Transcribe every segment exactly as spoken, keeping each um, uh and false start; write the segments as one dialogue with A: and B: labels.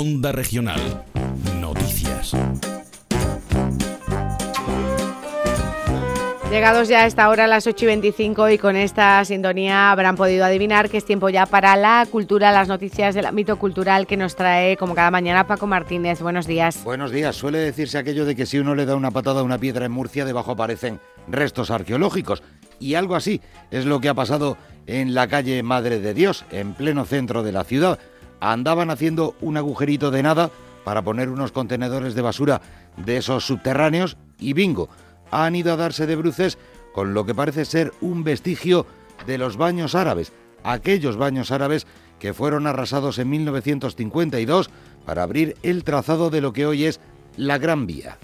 A: Onda Regional. Noticias.
B: Llegados ya a esta hora, a las ocho y veinticinco, y con esta sintonía habrán podido adivinar que es tiempo ya para la cultura, las noticias del ámbito cultural que nos trae, como cada mañana, Paco Martínez. Buenos días.
C: Buenos días. Suele decirse aquello de que si uno le da una patada a una piedra en Murcia, debajo aparecen restos arqueológicos. Y algo así es lo que ha pasado en la calle Madre de Dios, en pleno centro de la ciudad. Andaban haciendo un agujerito de nada para poner unos contenedores de basura de esos subterráneos y bingo, han ido a darse de bruces con lo que parece ser un vestigio de los baños árabes, aquellos baños árabes que fueron arrasados en mil novecientos cincuenta y dos para abrir el trazado de lo que hoy es la Gran Vía.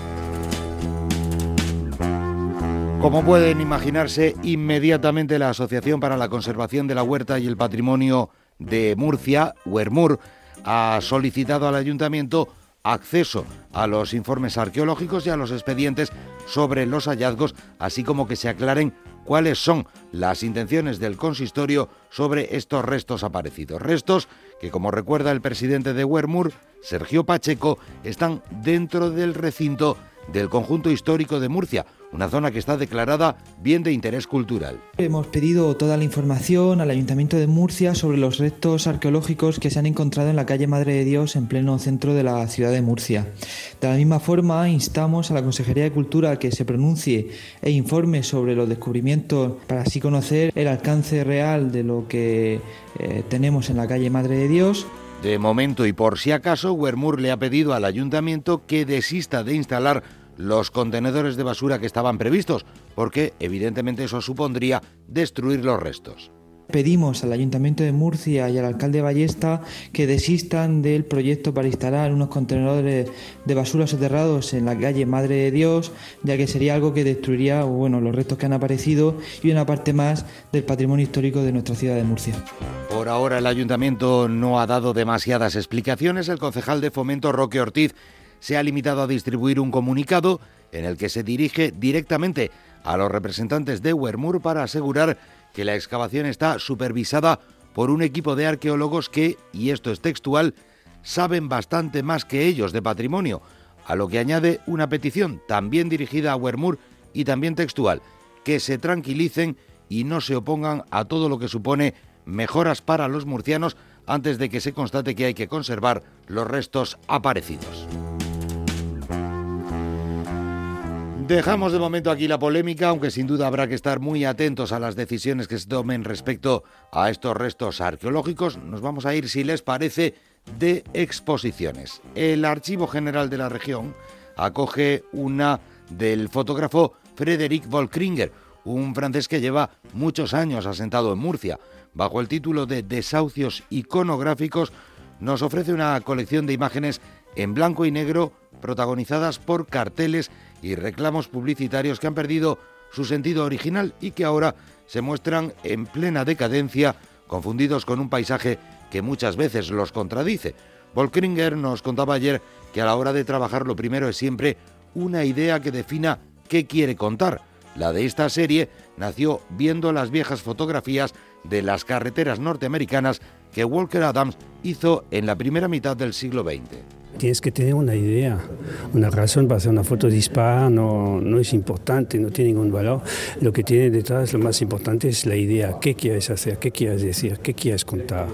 C: Como pueden imaginarse, inmediatamente la Asociación para la Conservación de la Huerta y el Patrimonio de Murcia, Huermur, ha solicitado al Ayuntamiento acceso a los informes arqueológicos y a los expedientes sobre los hallazgos, así como que se aclaren cuáles son las intenciones del consistorio sobre estos restos aparecidos. Restos que, como recuerda el presidente de Huermur, Sergio Pacheco, están dentro del recinto del conjunto histórico de Murcia, una zona que está declarada bien de interés cultural.
D: Hemos pedido toda la información al Ayuntamiento de Murcia sobre los restos arqueológicos que se han encontrado en la calle Madre de Dios, en pleno centro de la ciudad de Murcia. De la misma forma, instamos a la Consejería de Cultura a que se pronuncie e informe sobre los descubrimientos para así conocer el alcance real de lo que eh, tenemos en la calle Madre de Dios.
C: De momento, y por si acaso, Huermur le ha pedido al Ayuntamiento que desista de instalar los contenedores de basura que estaban previstos, porque evidentemente eso supondría destruir los restos.
D: Pedimos al Ayuntamiento de Murcia y al alcalde Ballesta que desistan del proyecto para instalar unos contenedores de basura soterrados en la calle Madre de Dios, ya que sería algo que destruiría, bueno, los restos que han aparecido y una parte más del patrimonio histórico de nuestra ciudad de Murcia.
C: Por ahora el Ayuntamiento no ha dado demasiadas explicaciones. El concejal de Fomento, Roque Ortiz, se ha limitado a distribuir un comunicado en el que se dirige directamente a los representantes de Huermur para asegurar que la excavación está supervisada por un equipo de arqueólogos que, y esto es textual, saben bastante más que ellos de patrimonio, a lo que añade una petición también dirigida a Huermur y también textual, que se tranquilicen y no se opongan a todo lo que supone mejoras para los murcianos antes de que se constate que hay que conservar los restos aparecidos. Dejamos de momento aquí la polémica, aunque sin duda habrá que estar muy atentos a las decisiones que se tomen respecto a estos restos arqueológicos. Nos vamos a ir, si les parece, de exposiciones. El Archivo General de la Región acoge una del fotógrafo Frederick Volkringer, un francés que lleva muchos años asentado en Murcia. Bajo el título de Desahucios iconográficos, nos ofrece una colección de imágenes en blanco y negro protagonizadas por carteles y reclamos publicitarios que han perdido su sentido original y que ahora se muestran en plena decadencia, confundidos con un paisaje que muchas veces los contradice. Volkringer nos contaba ayer que a la hora de trabajar lo primero es siempre una idea que defina qué quiere contar. La de esta serie nació viendo las viejas fotografías de las carreteras norteamericanas que Walker Adams hizo en la primera mitad del siglo veinte.
E: Tienes que tener una idea, una razón para hacer una foto dispar, no, no es importante, no tiene ningún valor. Lo que tiene detrás, lo más importante es la idea, qué quieres hacer, qué quieres decir, qué quieres contar.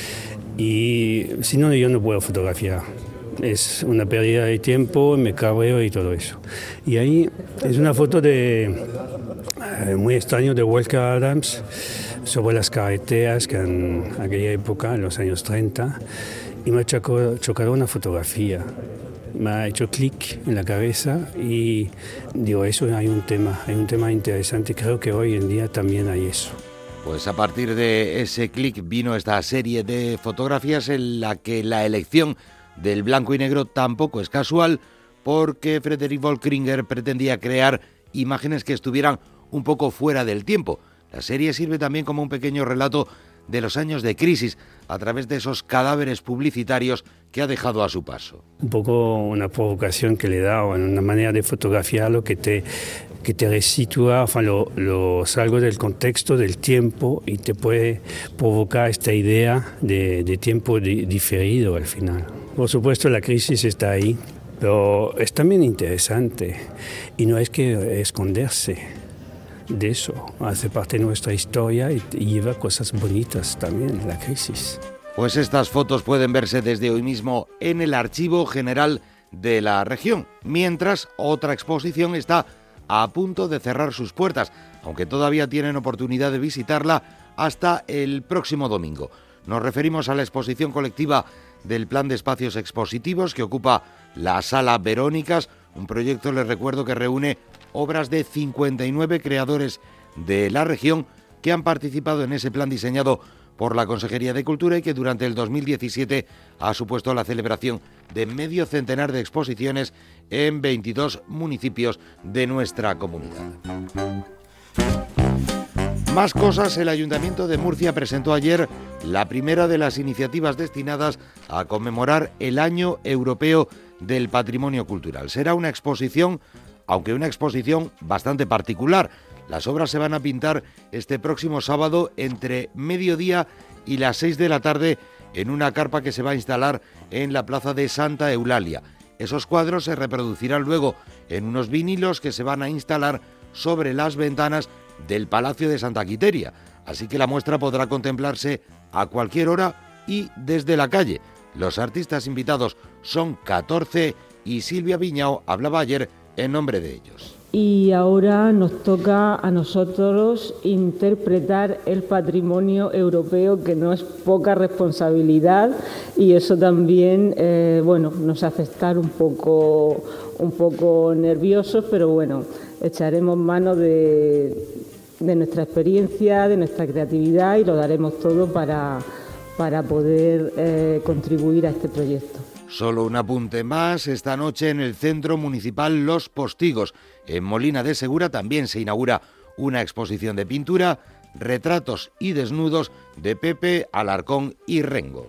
E: Y si no, yo no puedo fotografiar. Es una pérdida de tiempo, me cabreo y todo eso. Y ahí es una foto de eh, muy extraño de Walker Adams sobre las carreteras que en aquella época, en los años treinta, y me ha chocado, chocado una fotografía. Me ha hecho clic en la cabeza y digo, eso hay un tema, hay un tema interesante. Creo que hoy en día también hay eso.
C: Pues a partir de ese clic vino esta serie de fotografías en la que la elección del blanco y negro tampoco es casual, porque Frederick Volkringer pretendía crear imágenes que estuvieran un poco fuera del tiempo. La serie sirve también como un pequeño relato de los años de crisis a través de esos cadáveres publicitarios que ha dejado a su paso.
E: Un poco una provocación que le da, o una manera de fotografiarlo que te, que te resitúa, enfin, lo, lo salgo del contexto, del tiempo, y te puede provocar esta idea de, de tiempo di, diferido al final. Por supuesto, la crisis está ahí, pero es también interesante y no hay que esconderse de eso. Hace parte de nuestra historia y lleva cosas bonitas también, la crisis.
C: Pues estas fotos pueden verse desde hoy mismo en el Archivo General de la región, mientras otra exposición está a punto de cerrar sus puertas, aunque todavía tienen oportunidad de visitarla hasta el próximo domingo. Nos referimos a la exposición colectiva del Plan de Espacios Expositivos que ocupa la Sala Verónicas, un proyecto, les recuerdo, que reúne obras de cincuenta y nueve creadores de la región que han participado en ese plan diseñado por la Consejería de Cultura y que durante el dos mil diecisiete ha supuesto la celebración de medio centenar de exposiciones en veintidós municipios de nuestra comunidad. Más cosas, el Ayuntamiento de Murcia presentó ayer la primera de las iniciativas destinadas a conmemorar el Año Europeo del Patrimonio Cultural. Será una exposición, aunque una exposición bastante particular. Las obras se van a pintar este próximo sábado entre mediodía y las seis de la tarde en una carpa que se va a instalar en la plaza de Santa Eulalia. Esos cuadros se reproducirán luego en unos vinilos que se van a instalar sobre las ventanas del Palacio de Santa Quiteria. Así que la muestra podrá contemplarse a cualquier hora y desde la calle. Los artistas invitados son catorce y Silvia Viñao hablaba ayer en nombre de ellos.
F: Y ahora nos toca a nosotros interpretar el patrimonio europeo, que no es poca responsabilidad, y eso también, eh, bueno, nos hace estar un poco, un poco nerviosos, pero bueno, echaremos mano de, de nuestra experiencia, de nuestra creatividad y lo daremos todo para, para poder eh, contribuir a este proyecto.
C: Solo un apunte más, esta noche en el Centro Municipal Los Postigos, en Molina de Segura, también se inaugura una exposición de pintura, retratos y desnudos de Pepe, Alarcón y Rengo.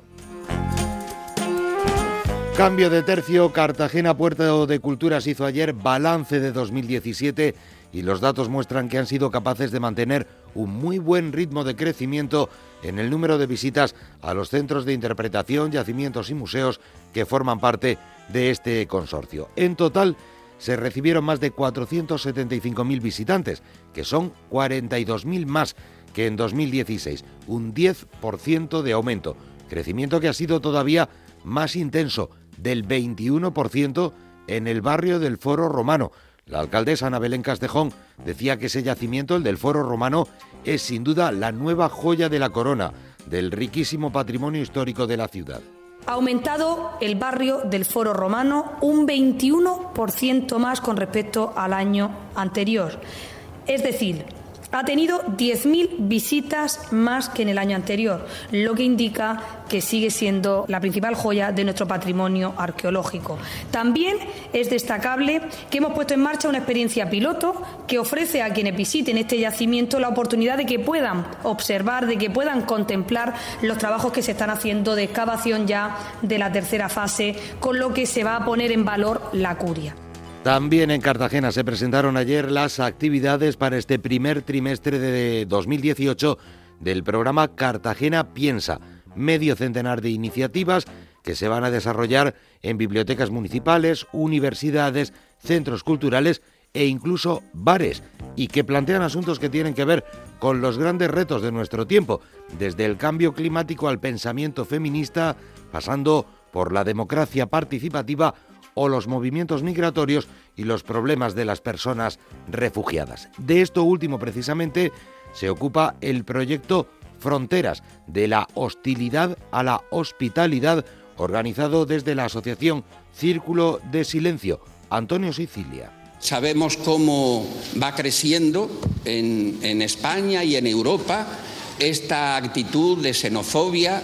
C: Cambio de tercio, Cartagena Puerto de Culturas hizo ayer balance de dos mil diecisiete y los datos muestran que han sido capaces de mantener un muy buen ritmo de crecimiento en el número de visitas a los centros de interpretación, yacimientos y museos que forman parte de este consorcio. En total se recibieron más de cuatrocientos setenta y cinco mil visitantes, que son cuarenta y dos mil más que en dos mil dieciséis, un diez por ciento de aumento, crecimiento que ha sido todavía más intenso, del veintiuno por ciento en el barrio del Foro Romano. La alcaldesa Ana Belén Castejón decía que ese yacimiento, el del Foro Romano, es sin duda la nueva joya de la corona del riquísimo patrimonio histórico de la ciudad.
G: Ha aumentado el barrio del Foro Romano un veintiuno por ciento más con respecto al año anterior. Es decir, ha tenido diez mil visitas más que en el año anterior, lo que indica que sigue siendo la principal joya de nuestro patrimonio arqueológico. También es destacable que hemos puesto en marcha una experiencia piloto que ofrece a quienes visiten este yacimiento la oportunidad de que puedan observar, de que puedan contemplar los trabajos que se están haciendo de excavación ya de la tercera fase, con lo que se va a poner en valor la curia.
C: También en Cartagena se presentaron ayer las actividades para este primer trimestre de dos mil dieciocho del programa Cartagena Piensa, medio centenar de iniciativas que se van a desarrollar en bibliotecas municipales, universidades, centros culturales e incluso bares, y que plantean asuntos que tienen que ver con los grandes retos de nuestro tiempo, desde el cambio climático al pensamiento feminista, pasando por la democracia participativa o los movimientos migratorios y los problemas de las personas refugiadas. De esto último, precisamente, se ocupa el proyecto Fronteras, de la hostilidad a la hospitalidad, organizado desde la asociación Círculo de Silencio. Antonio Sicilia.
H: Sabemos cómo va creciendo en, en España y en Europa esta actitud de xenofobia,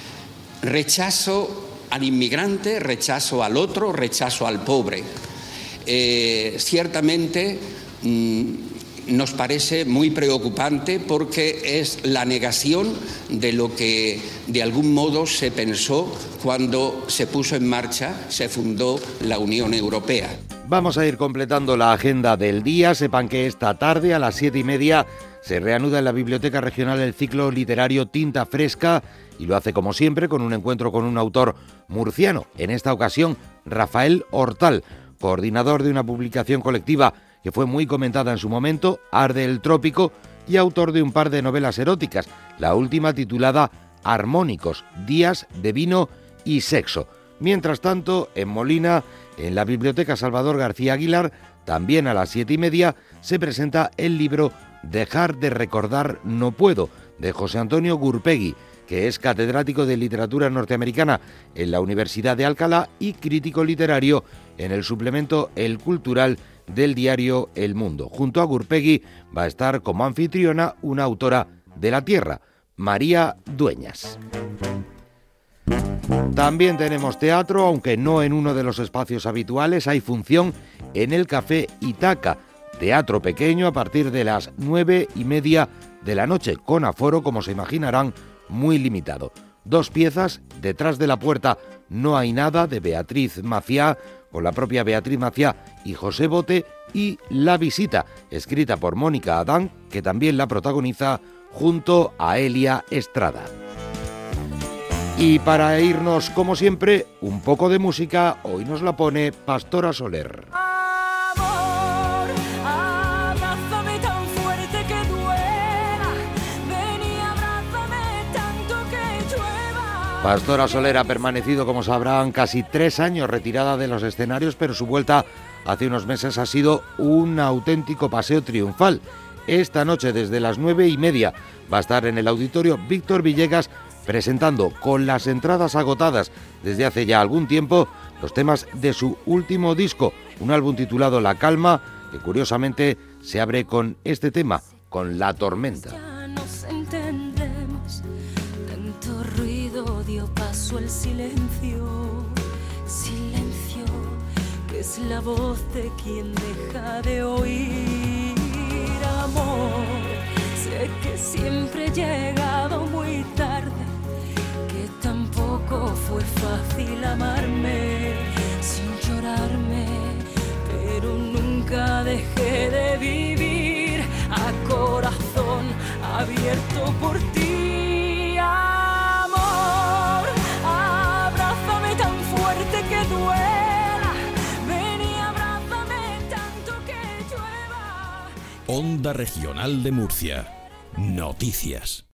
H: rechazo al inmigrante, rechazo al otro, rechazo al pobre. Eh, ciertamente mmm, nos parece muy preocupante porque es la negación de lo que de algún modo se pensó cuando se puso en marcha, se fundó la Unión Europea.
C: Vamos a ir completando la agenda del día. Sepan que esta tarde a las siete y media se reanuda en la Biblioteca Regional el ciclo literario Tinta Fresca y lo hace como siempre con un encuentro con un autor murciano, en esta ocasión Rafael Hortal, coordinador de una publicación colectiva que fue muy comentada en su momento, Arde el Trópico, y autor de un par de novelas eróticas, la última titulada Armónicos, días de vino y sexo. Mientras tanto, en Molina, en la Biblioteca Salvador García Aguilar, también a las siete y media, se presenta el libro Dejar de recordar no puedo, de José Antonio Gurpegui, que es catedrático de literatura norteamericana en la Universidad de Alcalá y crítico literario en el suplemento El Cultural del diario El Mundo. Junto a Gurpegui va a estar como anfitriona una autora de la tierra, María Dueñas. También tenemos teatro, aunque no en uno de los espacios habituales. Hay función en el Café Itaca, teatro pequeño a partir de las nueve y media de la noche, con aforo, como se imaginarán, muy limitado. Dos piezas, Detrás de la puerta no hay nada, de Beatriz Maciá, con la propia Beatriz Maciá y José Bote, y La visita, escrita por Mónica Adán, que también la protagoniza junto a Elia Estrada. Y para irnos, como siempre, un poco de música, hoy nos la pone Pastora Soler.
I: Amor, abrázame tan fuerte que duela, ven y abrázame tanto que llueva.
C: Pastora Soler ha permanecido, como sabrán, casi tres años retirada de los escenarios, pero su vuelta hace unos meses ha sido un auténtico paseo triunfal. Esta noche, desde las nueve y media, va a estar en el Auditorio Víctor Villegas presentando, con las entradas agotadas desde hace ya algún tiempo, los temas de su último disco, un álbum titulado La Calma, que curiosamente se abre con este tema, con La Tormenta.
I: Ya nos entendemos, tanto ruido dio paso al silencio, silencio que es la voz de quien deja de oír. Amor, sé que siempre he llegado muy tarde, que tampoco fue fácil amarme sin llorarme, pero nunca dejé de vivir a corazón abierto por ti. Amor, abrázame tan fuerte que duela, ven y abrázame tanto que llueva.
A: Onda Regional de Murcia. Noticias.